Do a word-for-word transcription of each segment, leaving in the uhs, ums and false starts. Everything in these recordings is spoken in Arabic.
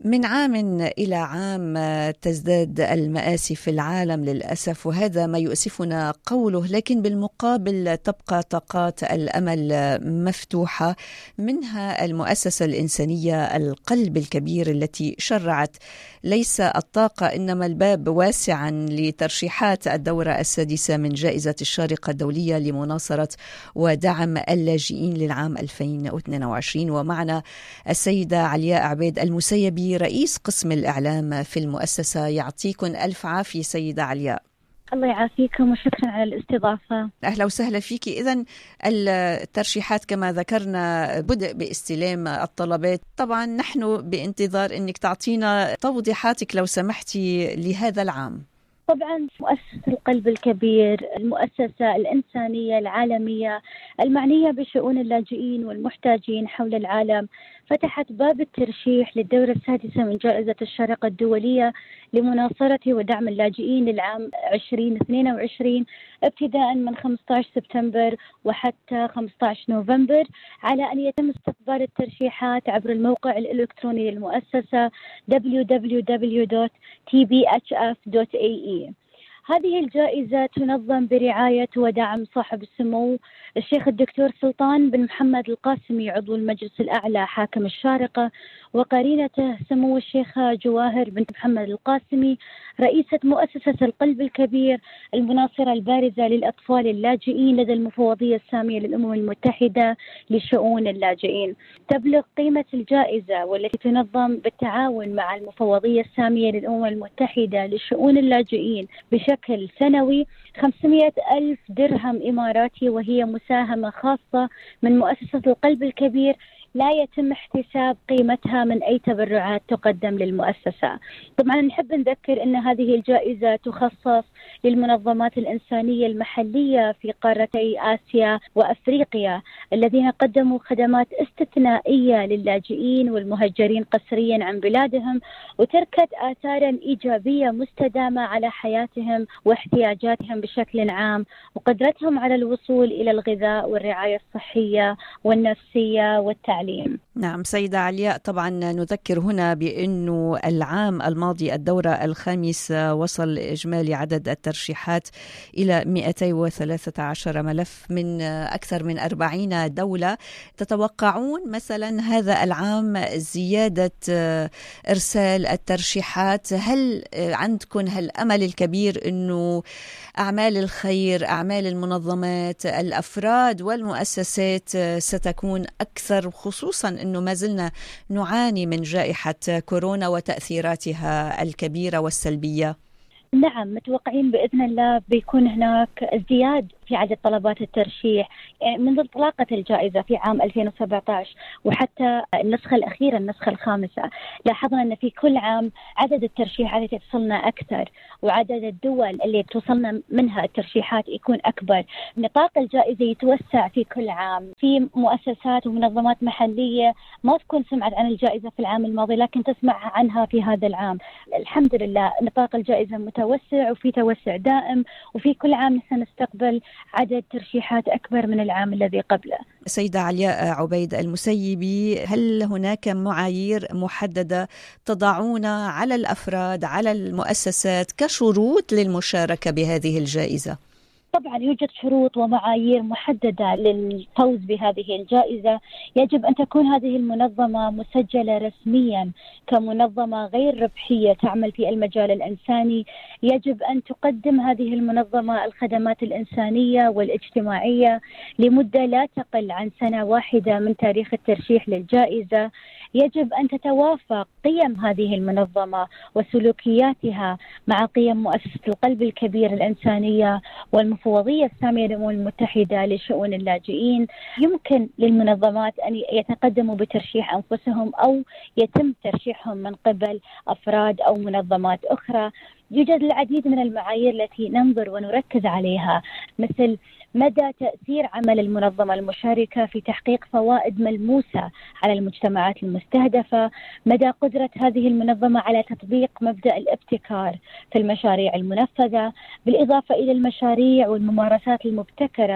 من عام إلى عام تزداد المآسي في العالم للأسف، وهذا ما يؤسفنا قوله، لكن بالمقابل تبقى طاقات الأمل مفتوحة، منها المؤسسة الإنسانية القلب الكبير التي شرعت ليس الطاقة إنما الباب واسعا لترشيحات الدورة السادسة من جائزة الشارقة الدولية لمناصرة ودعم اللاجئين للعام ألفين واثنين وعشرين. ومعنا السيدة علياء عبيد المسيبي رئيس قسم الإعلام في المؤسسة. يعطيكم ألف عافية سيدة علياء. الله يعافيكم وشكرا على الاستضافة. أهلا وسهلا فيك. إذن الترشيحات كما ذكرنا بدء باستلام الطلبات، طبعا نحن بانتظار أنك تعطينا توضيحاتك لو سمحتي لهذا العام. طبعا مؤسسة القلب الكبير المؤسسة الإنسانية العالمية المعنية بشؤون اللاجئين والمحتاجين حول العالم فتحت باب الترشيح للدورة السادسة من جائزة الشارقة الدولية لمناصرة ودعم اللاجئين للعام عشرين اثنين وعشرين ابتداء من خمسة عشر سبتمبر وحتى خمسة عشر نوفمبر، على أن يتم استقبال الترشيحات عبر الموقع الإلكتروني للمؤسسة دبليو دبليو دبليو دوت تي بي إتش إف دوت إيه إي. هذه الجائزة تنظم برعاية ودعم صاحب السمو الشيخ الدكتور سلطان بن محمد القاسمي عضو المجلس الأعلى حاكم الشارقة، وقرينته سمو الشيخة جواهر بنت محمد القاسمي رئيسة مؤسسة القلب الكبير المناصرة البارزة للأطفال اللاجئين لدى المفوضية السامية للأمم المتحدة لشؤون اللاجئين. تبلغ قيمة الجائزة والتي تنظم بالتعاون مع المفوضية السامية للأمم المتحدة لشؤون اللاجئين بشكل سنوي خمسمائة ألف درهم إماراتي، وهي مساهمة خاصة من مؤسسة القلب الكبير لا يتم احتساب قيمتها من أي تبرعات تقدم للمؤسسة. طبعا نحب نذكر أن هذه الجائزة تخصص للمنظمات الإنسانية المحلية في قارتي آسيا وأفريقيا الذين قدموا خدمات استثنائية للاجئين والمهجرين قسريا عن بلادهم، وتركت آثارا إيجابية مستدامة على حياتهم واحتياجاتهم بشكل عام وقدرتهم على الوصول إلى الغذاء والرعاية الصحية والنفسية والتعليم. نعم سيدة علياء، طبعا نذكر هنا بأنه العام الماضي الدورة الخامس وصل إجمالي عدد الترشيحات إلى مئتين وثلاثة عشر ملف من أكثر من أربعين دولة. تتوقعون مثلا هذا العام زيادة إرسال الترشيحات؟ هل عندكم هالأمل الكبير أنه أعمال الخير، أعمال المنظمات، الأفراد والمؤسسات ستكون أكثر، خصوصا أنه ما زلنا نعاني من جائحة كورونا وتأثيراتها الكبيرة والسلبية؟ نعم، متوقعين بإذن الله بيكون هناك ازدياد في عدد طلبات الترشيح. يعني منذ انطلاقة الجائزة في عام ألفين وسبعة عشر وحتى النسخة الأخيرة النسخة الخامسة لاحظنا أن في كل عام عدد الترشيحات التي تصلنا أكثر، وعدد الدول اللي توصلنا منها الترشيحات يكون أكبر. نطاق الجائزة يتوسع في كل عام. في مؤسسات ومنظمات محلية ما تكون سمعت عن الجائزة في العام الماضي لكن تسمع عنها في هذا العام. الحمد لله نطاق الجائزة متوسع وفي توسع دائم، وفي كل عام سنستقبل عدد ترشيحات أكبر من العام الذي قبله. سيدة علياء عبيد المسيبي، هل هناك معايير محددة تضعون على الأفراد على المؤسسات كشروط للمشاركة بهذه الجائزة؟ طبعا يوجد شروط ومعايير محددة للفوز بهذه الجائزة. يجب أن تكون هذه المنظمة مسجلة رسميا كمنظمة غير ربحية تعمل في المجال الإنساني. يجب أن تقدم هذه المنظمة الخدمات الإنسانية والاجتماعية لمدة لا تقل عن سنة واحدة من تاريخ الترشيح للجائزة. يجب أن تتوافق قيم هذه المنظمة وسلوكياتها مع قيم مؤسسة القلب الكبير الإنسانية والمفوضية السامية للأمم المتحدة لشؤون اللاجئين. يمكن للمنظمات أن يتقدموا بترشيح أنفسهم أو يتم ترشيحهم من قبل أفراد أو منظمات أخرى. يوجد العديد من المعايير التي ننظر ونركز عليها، مثل مدى تأثير عمل المنظمة المشاركة في تحقيق فوائد ملموسة على المجتمعات المستهدفة، مدى قدرة هذه المنظمة على تطبيق مبدأ الابتكار في المشاريع المنفذة، بالإضافة إلى المشاريع والممارسات المبتكرة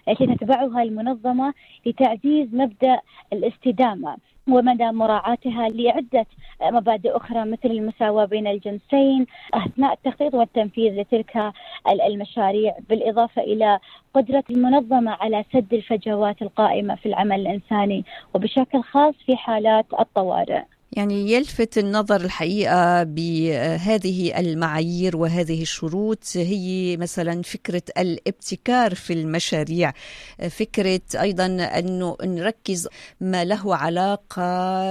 التي تتبعها المنظمة لتعزيز مبدأ الاستدامة ومدى مراعاتها لعدة مبادئ أخرى مثل المساواة بين الجنسين أثناء التخطيط والتنفيذ لتلك المشاريع، بالإضافة إلى قدرة المنظمة على سد الفجوات القائمة في العمل الإنساني وبشكل خاص في حالات الطوارئ. يعني يلفت النظر الحقيقة بهذه المعايير وهذه الشروط هي مثلا فكرة الابتكار في المشاريع، فكرة أيضا أنه نركز ما له علاقة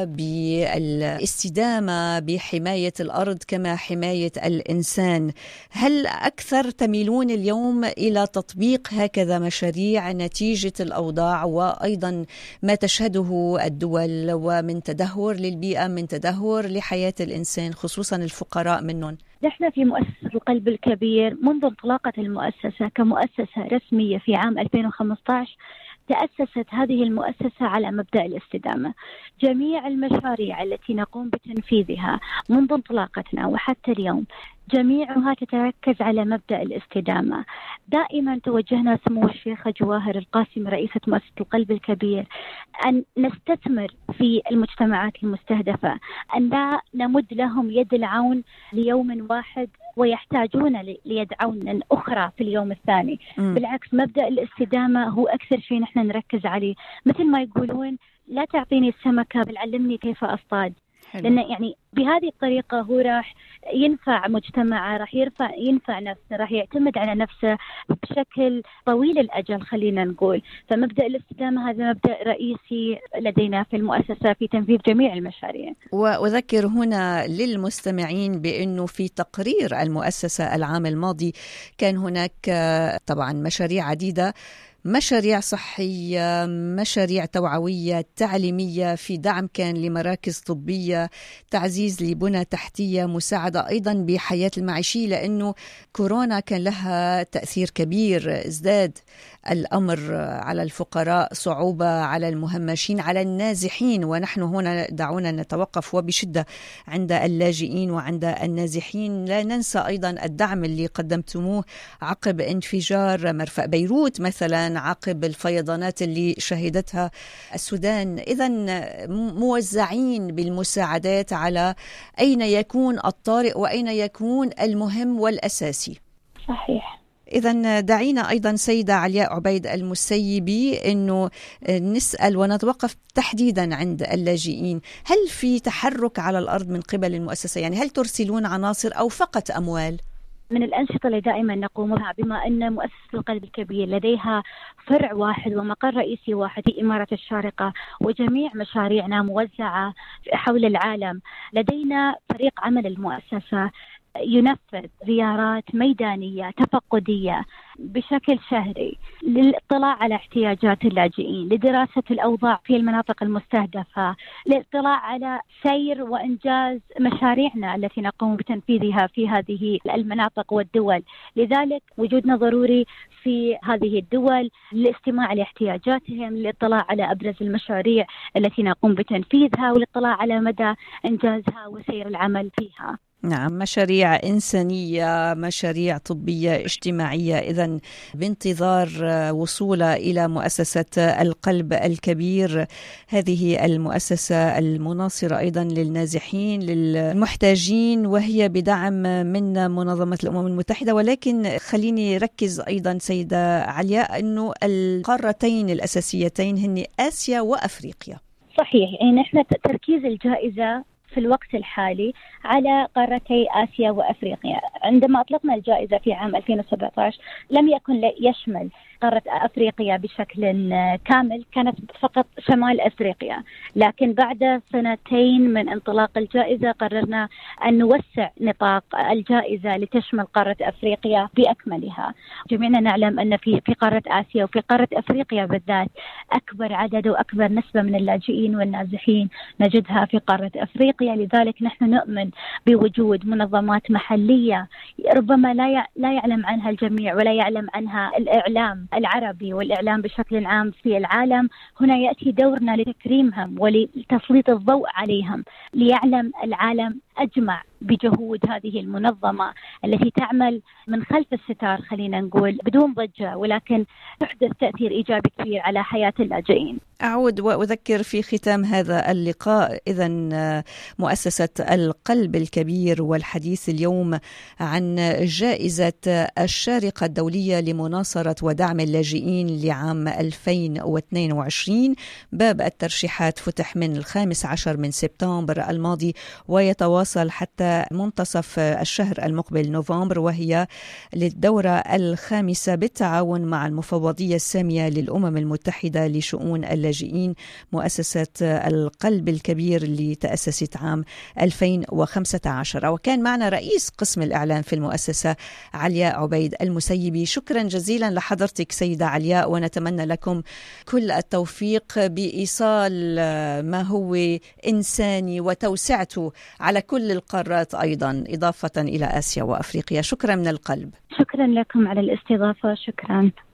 بالاستدامة بحماية الأرض كما حماية الإنسان. هل أكثر تميلون اليوم إلى تطبيق هكذا مشاريع نتيجة الأوضاع وأيضا ما تشهده الدول ومن تدهور للبيئة من تدهور لحياة الإنسان خصوصا الفقراء منهم؟ نحن في مؤسسة القلب الكبير منذ انطلاقة المؤسسة كمؤسسة رسمية في عام ألفين وخمسة عشر تأسست هذه المؤسسة على مبدأ الاستدامة. جميع المشاريع التي نقوم بتنفيذها منذ انطلاقتنا وحتى اليوم جميعها تتركز على مبدأ الاستدامة. دائما توجهنا سمو الشيخة جواهر القاسم رئيسة مؤسسة القلب الكبير أن نستثمر في المجتمعات المستهدفة، أن لا نمد لهم يد العون ليوم واحد ويحتاجون ليد عون أخرى في اليوم الثاني. م. بالعكس مبدأ الاستدامة هو أكثر شيء نحن نركز عليه. مثل ما يقولون لا تعطيني السمكة بل علمني كيف أصطاد. لأن يعني بهذه الطريقة هو راح ينفع مجتمعه، راح يرفع ينفع نفسه، راح يعتمد على نفسه بشكل طويل الأجل خلينا نقول. فمبدأ الاستدامة هذا مبدأ رئيسي لدينا في المؤسسة في تنفيذ جميع المشاريع. وأذكر هنا للمستمعين بأنه في تقرير المؤسسة العام الماضي كان هناك طبعا مشاريع عديدة، مشاريع صحية، مشاريع توعوية، تعليمية، في دعم كان لمراكز طبية، تعزيز لبنى تحتية، مساعدة أيضا بحياة المعيشية، لأنه كورونا كان لها تأثير كبير، ازداد الأمر على الفقراء، صعوبة على المهمشين، على النازحين. ونحن هنا دعونا نتوقف وبشدة عند اللاجئين وعند النازحين. لا ننسى أيضا الدعم اللي قدمتموه عقب انفجار مرفأ بيروت مثلا، عقب الفيضانات اللي شهدتها السودان. إذن موزعين بالمساعدات على أين يكون الطارئ وأين يكون المهم والأساسي. صحيح. إذن دعينا أيضا سيدة علياء عبيد المسيبي أنه نسأل ونتوقف تحديدا عند اللاجئين. هل في تحرك على الأرض من قبل المؤسسة؟ يعني هل ترسلون عناصر أو فقط أموال؟ من الأنشطة اللي دائما نقوم بها، بما أن مؤسسة القلب الكبير لديها فرع واحد ومقر رئيسي واحد في إمارة الشارقة، وجميع مشاريعنا موزعة حول العالم، لدينا فريق عمل المؤسسة ينفذ زيارات ميدانية تفقدية بشكل شهري للاطلاع على احتياجات اللاجئين، لدراسة الأوضاع في المناطق المستهدفة، للاطلاع على سير وإنجاز مشاريعنا التي نقوم بتنفيذها في هذه المناطق والدول. لذلك وجودنا ضروري في هذه الدول للاستماع لاحتياجاتهم، للاطلاع على أبرز المشاريع التي نقوم بتنفيذها، والاطلاع على مدى إنجازها وسير العمل فيها. نعم، مشاريع إنسانية، مشاريع طبية، اجتماعية. إذن بانتظار وصول إلى مؤسسة القلب الكبير، هذه المؤسسة المناصرة أيضا للنازحين للمحتاجين، وهي بدعم من منظمة الأمم المتحدة. ولكن خليني ركز أيضا سيدة علياء أنه القارتين الأساسيتين هن آسيا وأفريقيا. صحيح، يعني نحن تركيز الجائزة في الوقت الحالي على قارتي آسيا وأفريقيا. عندما أطلقنا الجائزة في عام ألفين وسبعة عشر لم يكن يشمل قارة أفريقيا بشكل كامل، كانت فقط شمال أفريقيا. لكن بعد سنتين من انطلاق الجائزة قررنا أن نوسع نطاق الجائزة لتشمل قارة أفريقيا بأكملها. جميعنا نعلم أن في في قارة آسيا وفي قارة أفريقيا بالذات أكبر عدد وأكبر نسبة من اللاجئين والنازحين نجدها في قارة أفريقيا. لذلك نحن نؤمن بوجود منظمات محلية ربما لا لا يعلم عنها الجميع ولا يعلم عنها الإعلام العربي والإعلام بشكل عام في العالم، هنا يأتي دورنا لتكريمهم ولتسليط الضوء عليهم، ليعلم العالم أجمع بجهود هذه المنظمة التي تعمل من خلف الستار، خلينا نقول بدون ضجة، ولكن تحدث تأثير إيجابي كبير على حياة اللاجئين. أعود وأذكر في ختام هذا اللقاء إذن مؤسسة القلب الكبير، والحديث اليوم عن جائزة الشارقة الدولية لمناصرة ودعم اللاجئين لعام ألفين واثنين وعشرين. باب الترشيحات فتح من الخامس عشر من سبتمبر الماضي ويتواصل حتى منتصف الشهر المقبل نوفمبر، وهي للدورة الخامسة بالتعاون مع المفوضية السامية للأمم المتحدة لشؤون اللاجئين، مؤسسة القلب الكبير اللي تأسست عام ألفين وخمسة عشر. وكان معنا رئيس قسم الإعلام في المؤسسة علياء عبيد المسيبي. شكرا جزيلا لحضرتك سيدة علياء، ونتمنى لكم كل التوفيق بإيصال ما هو إنساني وتوسعته على كل القارات أيضا إضافة إلى آسيا وأفريقيا. شكرا من القلب. شكرا لكم على الاستضافة. شكرا.